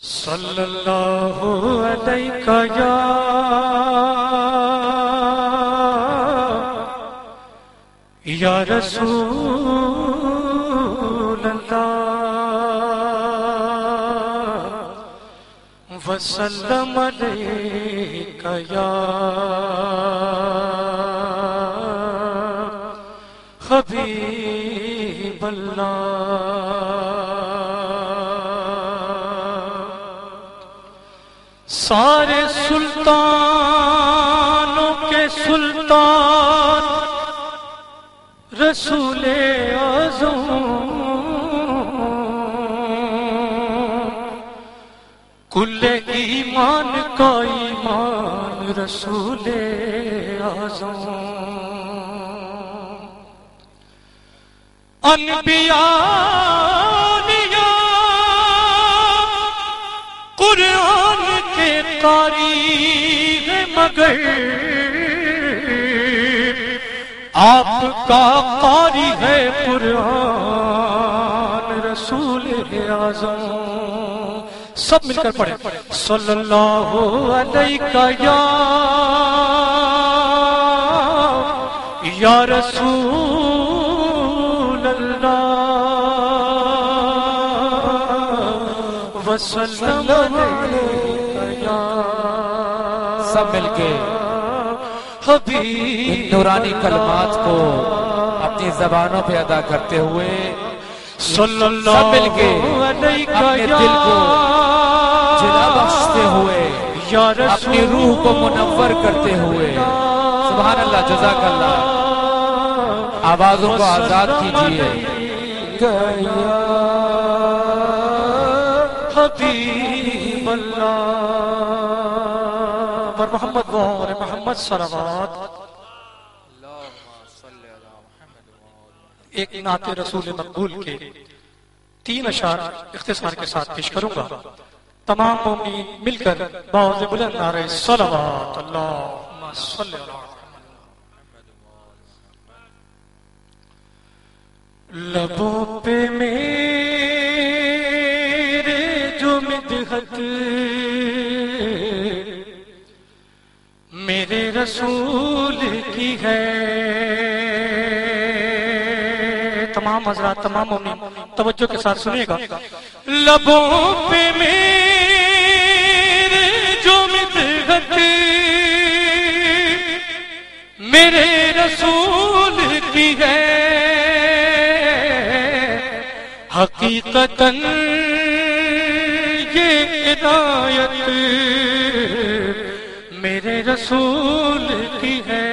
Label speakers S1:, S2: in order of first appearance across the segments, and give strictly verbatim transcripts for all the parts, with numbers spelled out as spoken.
S1: صلی اللہ علیہ یا یا رسول اللہ وسلم علیک یا حبیب اللہ۔ سارے سلطانوں کے سلطان رسول اعظم، کل ایمان کا ایمان رسول اعظم۔ انبیاء قرآن کے قاری ہے مگر آپ کا قاری ہے قرآن رسول اعظم۔ سب مل کر پڑھیں صلی اللہ علیہ یا یا رسول اللہ وسلم علیک یا
S2: سب مل کے ان نورانی کلمات کو اپنی زبانوں پہ ادا کرتے ہوئے
S1: صلی اللہ
S2: سب مل کے اپنے دل کو جلا بخشتے ہوئے اپنی روح کو منور کرتے ہوئے سبحان اللہ جزاک اللہ آوازوں کو آزاد کیجئے۔
S1: حبیب اللہ پر محمد وآل محمد صلوات۔ ایک نعت رسول مقبول کے تین اشعار اختصار کے ساتھ پیش کروں گا۔ تمام مومنین مل کر باوز بلند نعرہ صلوات اللہم صلی اللہ لبوں پہ میرے جو مدحت میرے رسول کی ہے۔ تمام حضرات تمام مومنین توجہ کے ساتھ سنیے گا۔ لبوں پہ میرے جو مدحت میرے رسول کی ہے، حقیقتاً یہ عنایت میرے رسول کی ہے،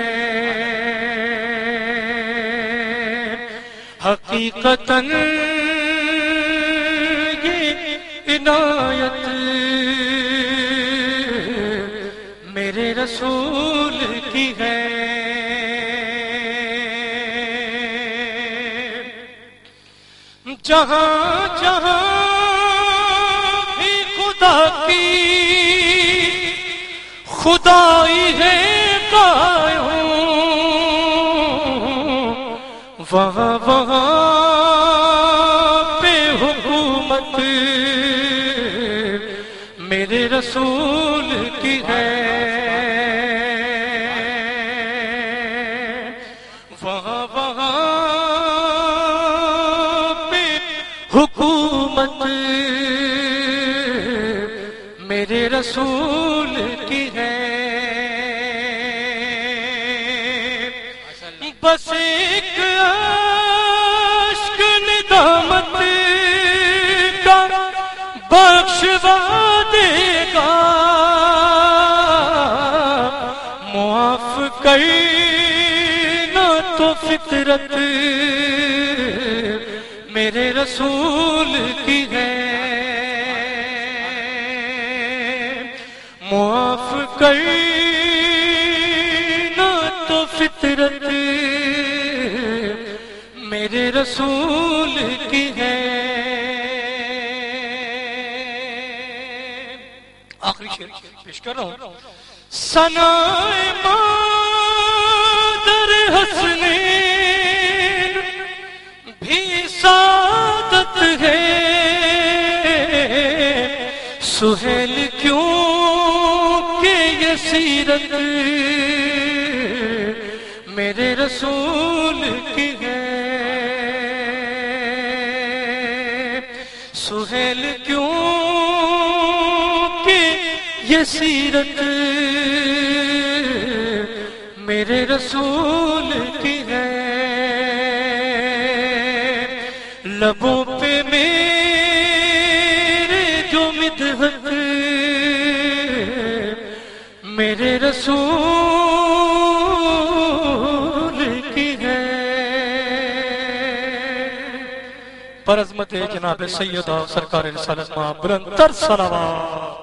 S1: حقیقتاً یہ عنایت میرے رسول کی ہے۔ جہاں جہاں بھی خدا کی خدائی ہے قائم، وہاں وہاں پہ حکومت میرے رسول کی ہے، وہاں وہاں حکومت میرے رسول کی ہے۔ بس ایک اشک ندامت کا بخشوا دے گا، معاف کرنا تو فطرت میرے رسول کی ہے، معاف کرنا تو فطرت میرے رسول کی ہے۔ آخری شعر پیش کر رہا ہوں۔ ثنائے مادر حسنین بھی سعادت ہے، سہیل کیوں کہ یہ سیرت میرے رسول کی ہے، سہیل کیوں کہ یہ سیرت میرے رسول کی ہے، لبوں پہ میرے جو مدحت میرے رسول کی ہے۔ پر عظمت جناب سیدہ سرکار رسالت ماں بلند تر صلوات۔